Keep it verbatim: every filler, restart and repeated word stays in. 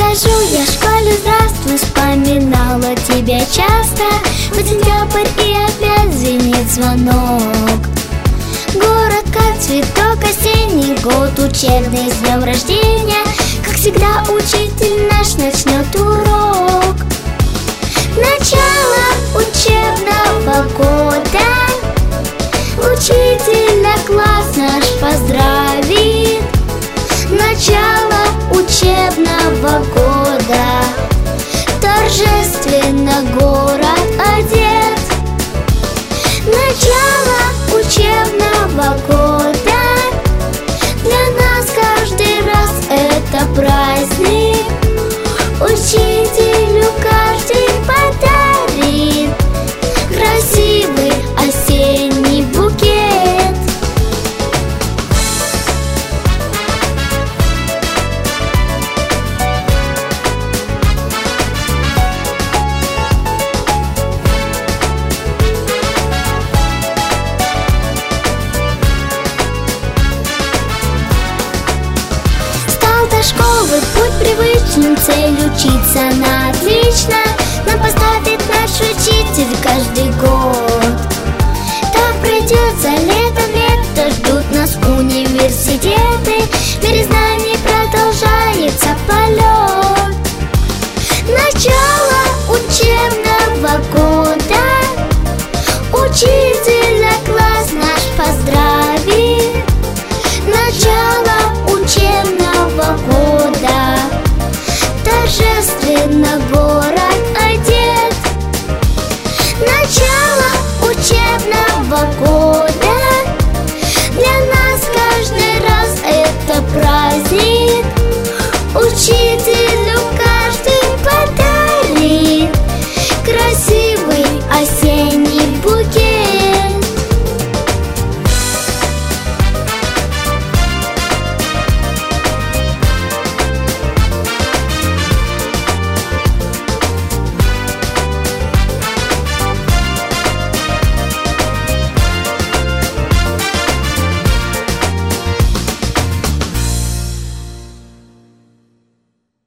скажу я школе здравствуй, вспоминала тебя часто. Вот сентябрь и опять звенит звонок. Город как цветок осенний, год учебный, с днем рождения. Как всегда учитель наш начнет урок. Начало учебного года учителя класс наш поздравит. Начало учебного года торжественно город одет. Начало учебного года для нас каждый раз это праздник. Учителю каждый подарит красивый осенний букет. До школы путь привычным, цель учиться на отлично нам поставит наш учитель каждый год. Так пройдет за лето.